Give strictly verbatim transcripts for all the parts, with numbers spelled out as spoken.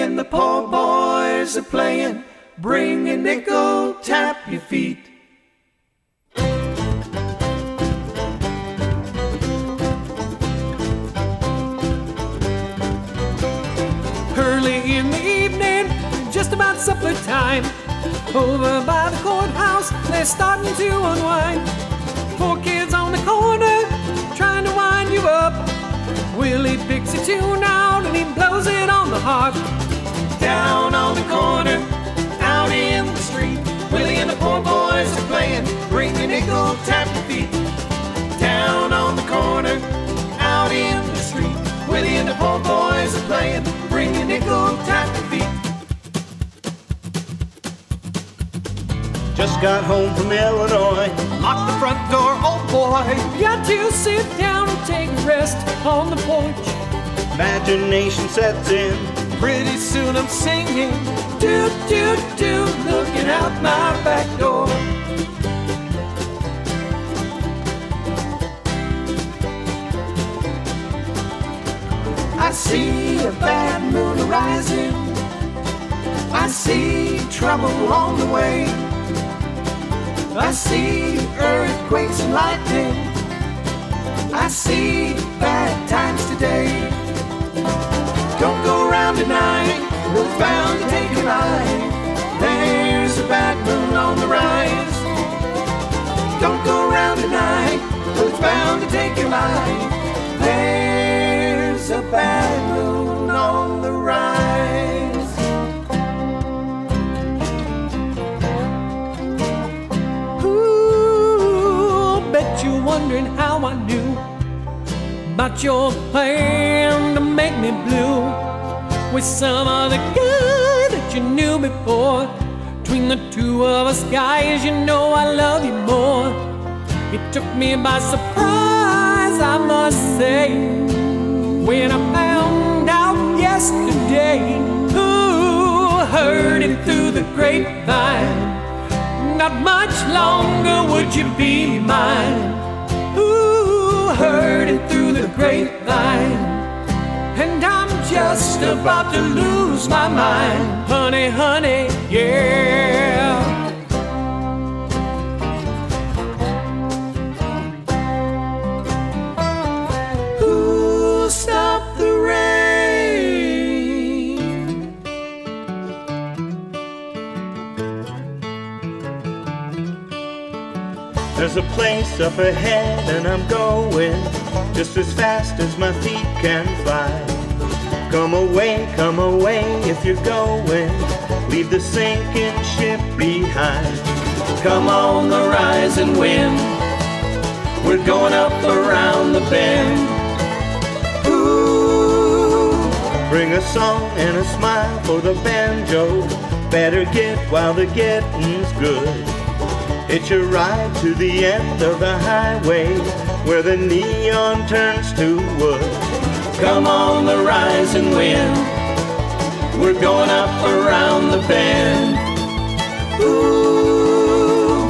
and the poor boys are playing. Bring a nickel, tap your feet. Early in the evening, just about supper time, over by the courthouse, they're starting to unwind. Four kids on the corner, trying to wind you up. Willie picks a tune out and he blows it on the harp. Down on the corner, out in the street, Willie and the poor boys are playing. Bring a nickel, tap your feet. Down on the corner, out in the street, Willie and the poor boys are playing. Bring a nickel, tap your feet. Just got home from Illinois. Lock the front door, oh boy. Got to sit down and take a rest on the porch. Imagination sets in. Pretty soon I'm singing, doot, doot, doot, looking out my back door. I see a bad moon arising. I see trouble on the way. I see earthquakes and lightning. I see bad times today. Don't go around tonight, it's bound to take your life. There's a bad moon on the rise. Don't go around tonight, it's bound to take your life. There's a bad moon on the rise. Ooh, bet you're wondering how I knew about your plan to make me blue with some other guy that you knew before. Between the two of us guys, you know I love you more. It took me by surprise, I must say, when I found out yesterday. Ooh, heard it through the grapevine. Not much longer would you be mine. Ooh, heard it through the grapevine. And I'm just about to lose my mind. Honey, honey, yeah. Who'll stop the rain? There's a place up ahead and I'm going just as fast as my feet can fly. Come away, come away if you're going. Leave the sinking ship behind. Come on the rising wind, we're going up around the bend. Ooh, Bring a song and a smile for the banjo. Better get while the getting's good. It's a ride to the end of the highway where the neon turns to wood. come on the rising wind, we're going up around the bend. Ooh.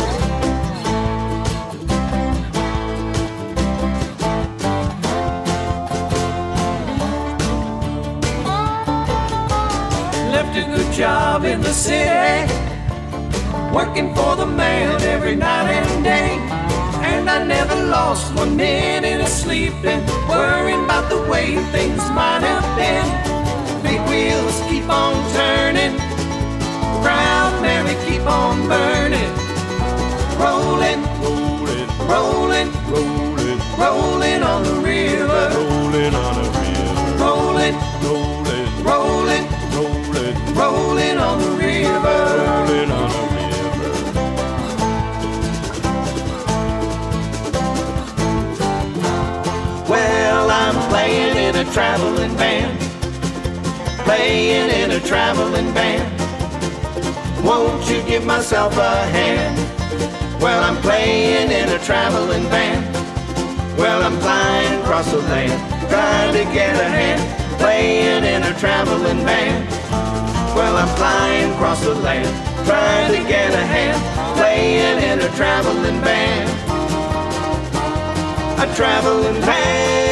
Left a good job in the city, working for the man every night and day. And I never lost one minute of sleeping, worrying about the way things might have been. Big wheels keep on turning, Proud Mary keep on burning. Rolling, rolling, rolling, rolling, rolling on the river. Rolling on a river. Rolling, Rolling, rolling, rolling, rolling on the river. rolling on a river. Well, I'm playing in a traveling band, playing in a traveling band. Won't you give myself a hand? Well, I'm playing in a traveling band. Well, I'm flying across the land, trying to get a hand, playing in a traveling band. Well, I'm flying across the land, trying to get a hand, playing in a traveling band. A traveling band.